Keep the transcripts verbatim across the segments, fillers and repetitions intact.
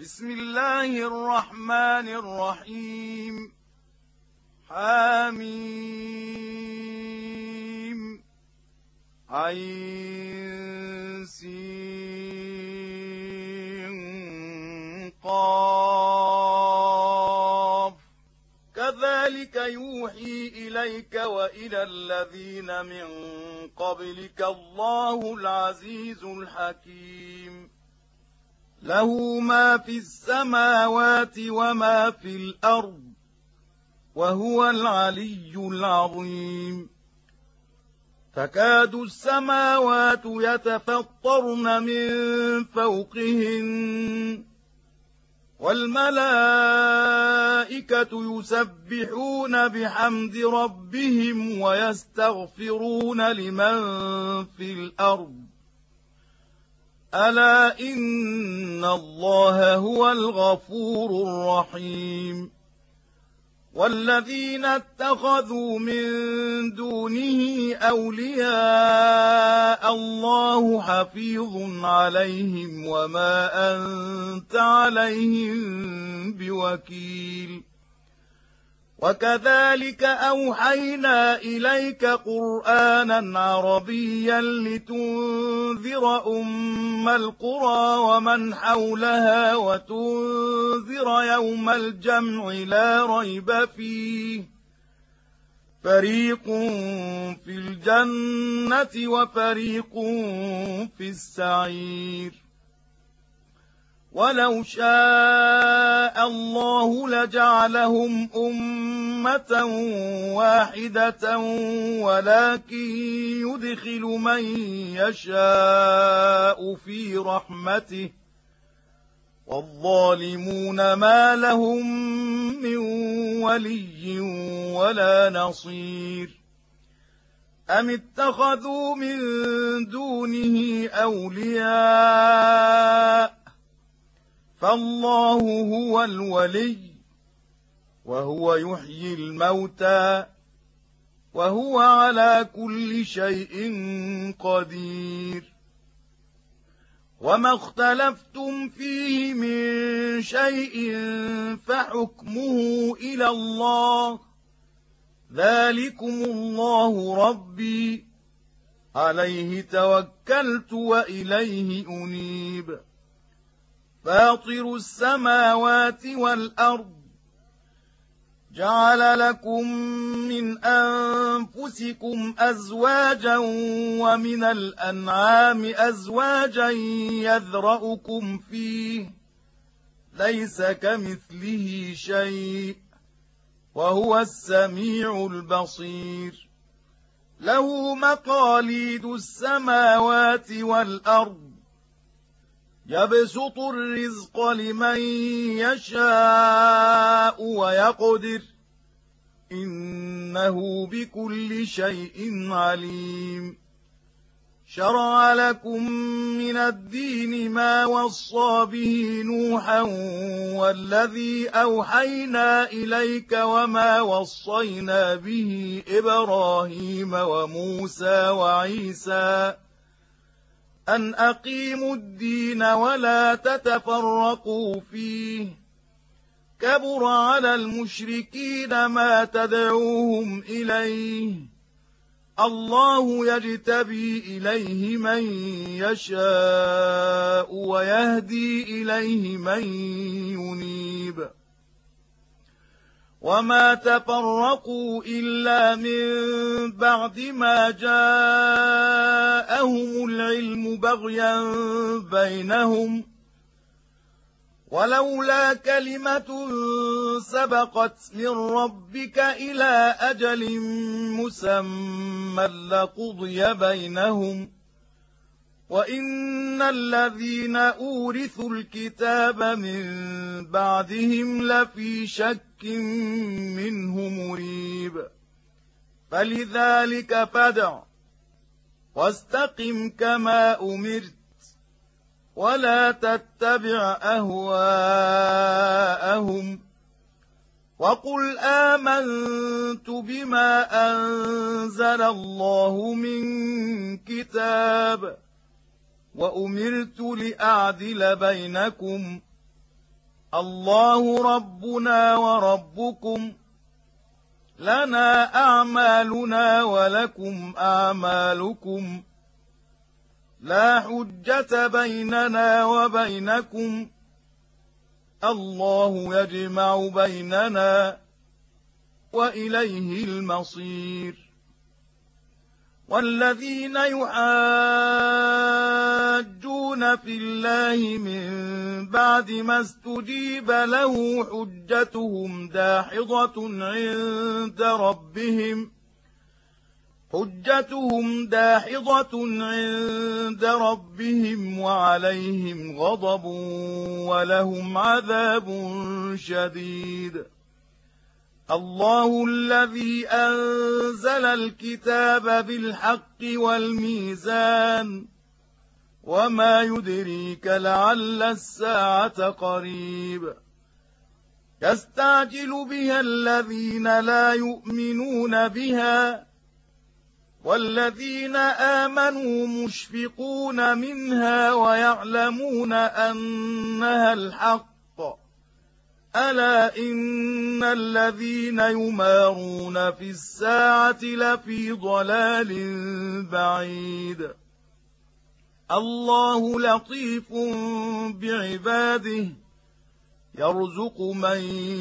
بسم الله الرحمن الرحيم. حميم عين سين قاف. كذلك يوحي إليك وإلى الذين من قبلك الله العزيز الحكيم. له ما في السماوات وما في الأرض وهو العلي العظيم. تكاد السماوات يتفطرن من فوقهن والملائكة يسبحون بحمد ربهم ويستغفرون لمن في الأرض ألا إن الله هو الغفور الرحيم. والذين اتخذوا من دونه أولياء الله حفيظ عليهم وما أنت عليهم بوكيل. وكذلك أوحينا إليك قرآنا عربيا لتنذر أم القرى ومن حولها وتنذر يوم الجمع لا ريب فيه فريق في الجنة وفريق في السعير. ولو شاء الله لجعلهم أمة واحدة ولكن يدخل من يشاء في رحمته والظالمون ما لهم من ولي ولا نصير. أم اتخذوا من دونه أولياء فالله هو الولي وهو يحيي الموتى وهو على كل شيء قدير. وما اختلفتم فيه من شيء فحكمه إلى الله ذلكم الله ربي عليه توكلت وإليه أنيب. فاطر السماوات والأرض جعل لكم من أنفسكم أزواجا ومن الأنعام أزواجا يذرأكم فيه ليس كمثله شيء وهو السميع البصير. له مقاليد السماوات والأرض يبسط الرزق لمن يشاء ويقدر إنه بكل شيء عليم. شرع لكم من الدين ما وصى به نوحا والذي أوحينا إليك وما وصينا به إبراهيم وموسى وعيسى أن أقيموا الدين ولا تتفرقوا فيه كبر على المشركين ما تدعوهم إليه الله يجتبي إليه من يشاء ويهدي إليه من ينيب. وما تفرقوا إلا من بعد ما جاءهم العلم بغيا بينهم ولولا كلمة سبقت من ربك إلى أجل مسمى لقضي بينهم وإن الذين أورثوا الكتاب من بعدهم لفي شك منه مريب. فلذلك فادع واستقم كما أمرت ولا تتبع أهواءهم وقل آمنت بما أنزل الله من كتاب وأمرت لأعدل بينكم الله ربنا وربكم لنا أعمالنا ولكم أعمالكم لا حجة بيننا وبينكم الله يجمع بيننا وإليه المصير والذين يحاجون في الله من بعد ما استجيب له حجتهم داحضة عند ربهم حجتهم داحضة عند ربهم وعليهم غضب ولهم عذاب شديد الله الذي أنزل الكتاب بالحق والميزان وما يدريك لعل الساعة قريب يستعجل بها الذين لا يؤمنون بها والذين آمنوا مشفقون منها ويعلمون أنها الحق ألا إن الذين يمارون في الساعة لفي ضلال بعيد الله لطيف بعباده يرزق من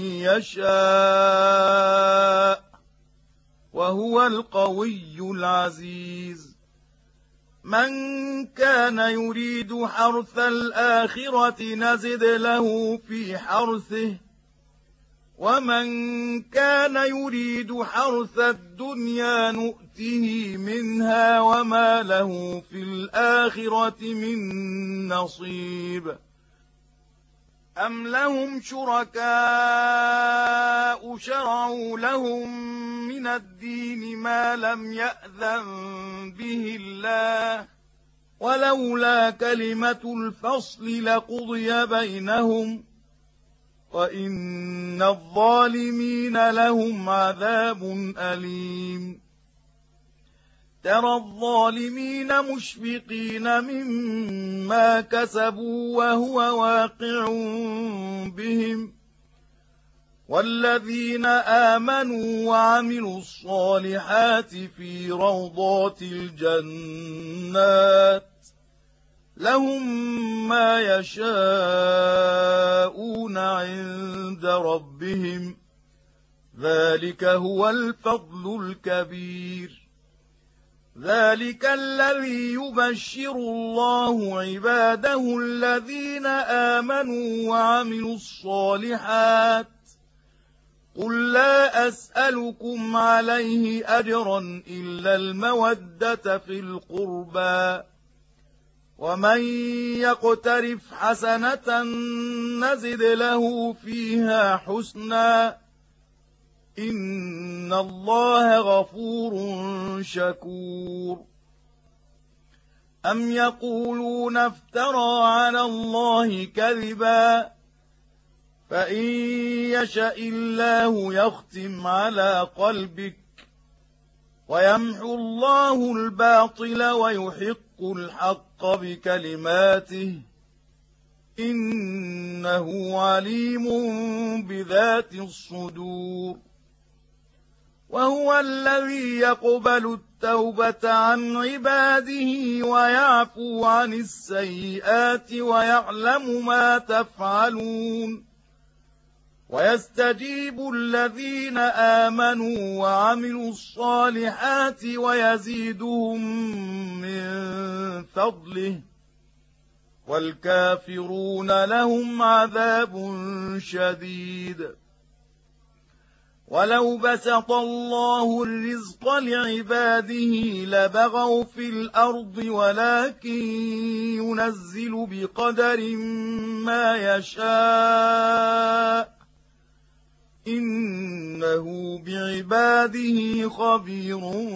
يشاء وهو القوي العزيز من كان يريد حرث الآخرة نزد له في حرثه ومن كان يريد حرث الدنيا نؤته منها وما له في الآخرة من نصيب أم لهم شركاء شرعوا لهم من الدين ما لم يأذن به الله ولولا كلمة الفصل لقضي بينهم وإن الظالمين لهم عذاب أليم ترى الظالمين مشفقين مما كسبوا وهو واقع بهم والذين آمنوا وعملوا الصالحات في روضات الجنات لهم ما يشاءون عند ربهم ذلك هو الفضل الكبير ذلك الذي يبشر الله عباده الذين آمنوا وعملوا الصالحات قل لا أسألكم عليه أجرا إلا المودة في القربى ومن يقترف حسنة نزد له فيها حسنا إن الله غفور شكور أم يقولون افترى على الله كذبا فإن يشأ الله يختم على قلبك ويمحو الله الباطل ويحق الحق بكلماته إنه عليم بذات الصدور وهو الذي يقبل التوبة عن عباده ويعفو عن السيئات ويعلم ما تفعلون ويستجيب الذين آمنوا وعملوا الصالحات ويزيدهم من فضله والكافرون لهم عذاب شديد ولو بسط الله الرزق لعباده لبغوا في الأرض ولكن ينزل بقدر ما يشاء إنه بعباده خبير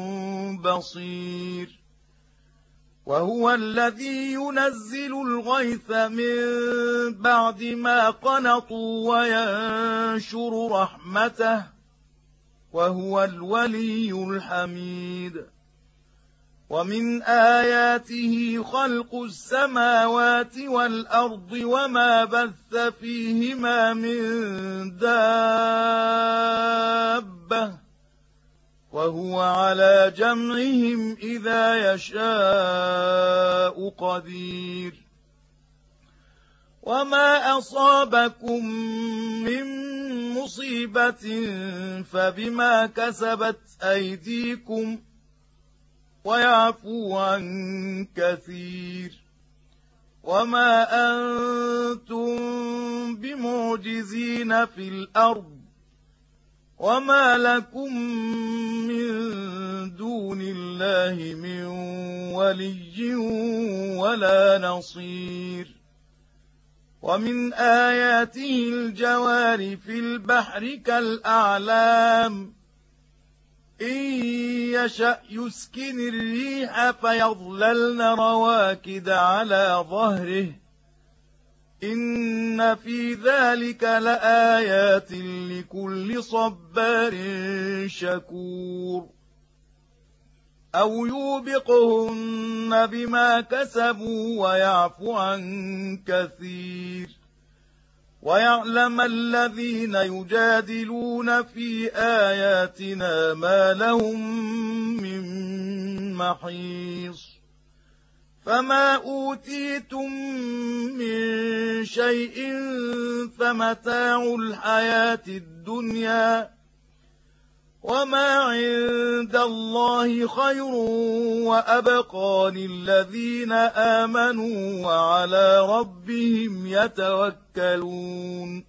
بصير وهو الذي ينزل الغيث من بعد ما قنطوا وينشر رحمته وهو الولي الحميد ومن آياته خلق السماوات والأرض وما بث فيهما من دابة وهو على جمعهم إذا يشاء قدير وما أصابكم من مصيبة فبما كسبت أيديكم ويعفو عن كثير وما أنتم بمعجزين في الأرض وما لكم من دون الله من ولي ولا نصير ومن آياته الجوار في البحر كالأعلام إن يشأ يسكن الريح فيظللن رواكد على ظهره إن في ذلك لآيات لكل صبار شكور أو يوبقهن بما كسبوا ويعفو عن كثير ويعلم الذين يجادلون في آياتنا ما لهم من محيص فما أوتيتم من شيء فمتاع الحياة الدنيا وما عند الله خير وأبقى للذين آمنوا وعلى ربهم يتوكلون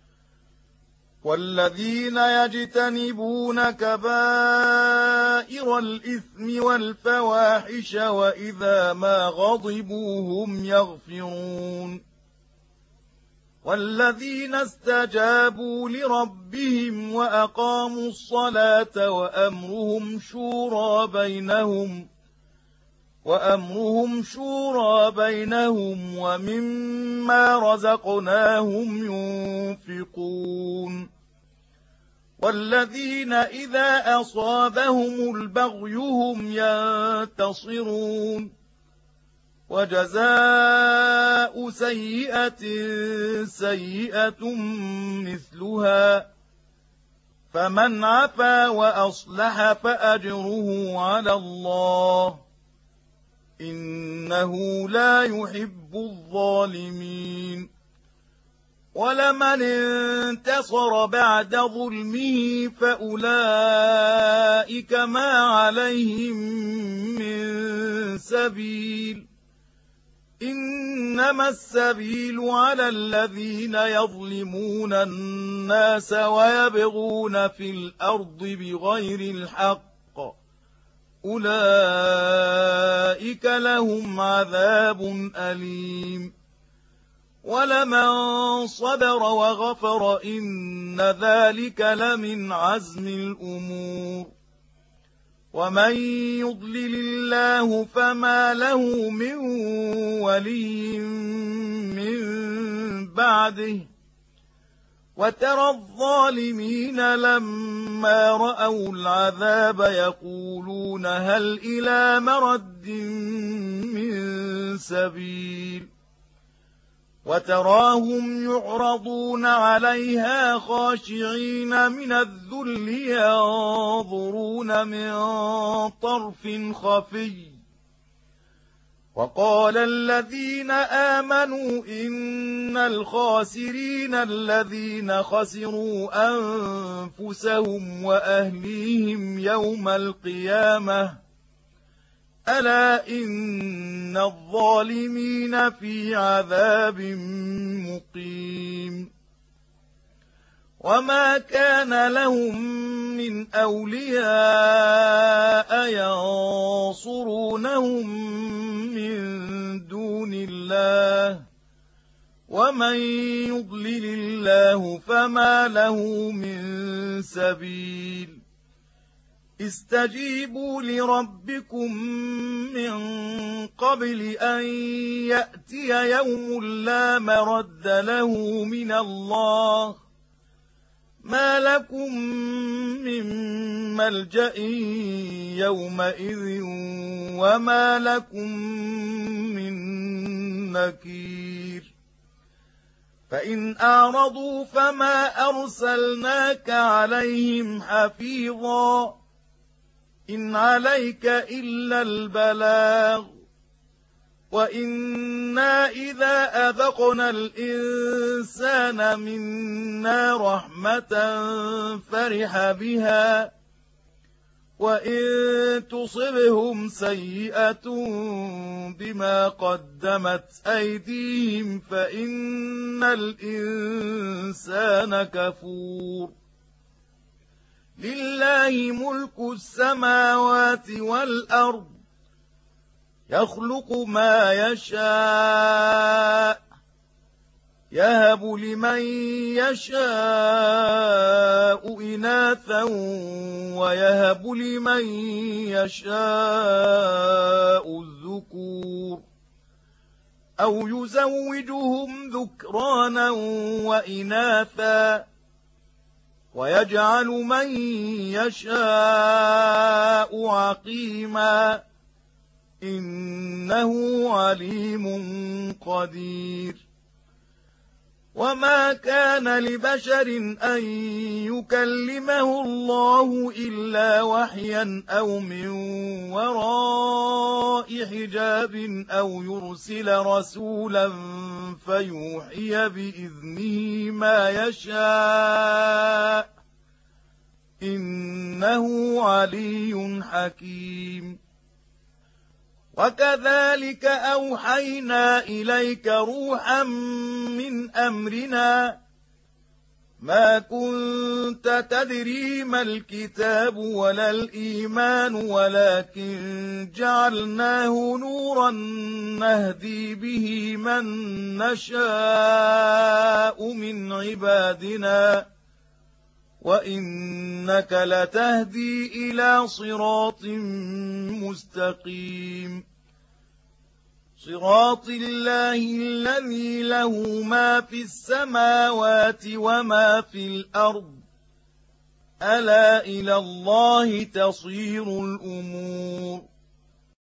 والذين يجتنبون كبائر الإثم والفواحش وإذا ما غضبوا هم يغفرون والذين استجابوا لربهم وأقاموا الصلاة وأمرهم شورى بينهم وأمرهم شورى بينهم ومما رزقناهم ينفقون والذين إذا أصابهم البغي هم ينتصرون وجزاء سيئة سيئة مثلها فمن عفا وأصلح فأجره على الله إنه لا يحب الظالمين ولمن انتصر بعد ظلمه فأولئك ما عليهم من سبيل إنما السبيل على الذين يظلمون الناس ويبغون في الأرض بغير الحق أولئك لهم عذاب أليم ولمن صبر وغفر إن ذلك لمن عزم الأمور ومن يضلل الله فما له من ولي من بعده وترى الظالمين لما رأوا العذاب يقولون هل إلى مرد من سبيل وتراهم يعرضون عليها خاشعين من الذل ينظرون من طرف خفي وقال الذين آمنوا إن الخاسرين الذين خسروا أنفسهم وأهليهم يوم القيامة ألا إن الظالمين في عذاب مقيم وما كان لهم من أولياء ينصرونهم من دون الله ومن يضلل الله فما له من سبيل استجيبوا لربكم من قبل أن يأتي يوم لا مرد له من الله ما لكم من ملجأ يومئذ وما لكم من نكير فإن أعرضوا فما أرسلناك عليهم حفيظا إن عليك إلا البلاغ وإنا إذا أذقنا الإنسان منا رحمة فرح بها وإن تصبهم سيئة بما قدمت أيديهم فإن الإنسان كفور لله ملك السماوات والأرض يخلق ما يشاء يهب لمن يشاء إناثا ويهب لمن يشاء الذكور أو يزوجهم ذكرانا وإناثا ويجعل من يشاء عقيما إنه عليم قدير وما كان لبشر أن يكلمه الله إلا وحيا أو من وراء حجاب أو يرسل رسولا فيوحي بإذنه ما يشاء إنه علي حكيم وكذلك أوحينا إليك روحا من أمرنا ما كنت تدري ما الكتاب ولا الإيمان ولكن جعلناه نورا نهدي به من نشاء من عبادنا وإنك لتهدي إلى صراط مستقيم صراط الله الذي له ما في السماوات وما في الأرض ألا إلى الله تصير الأمور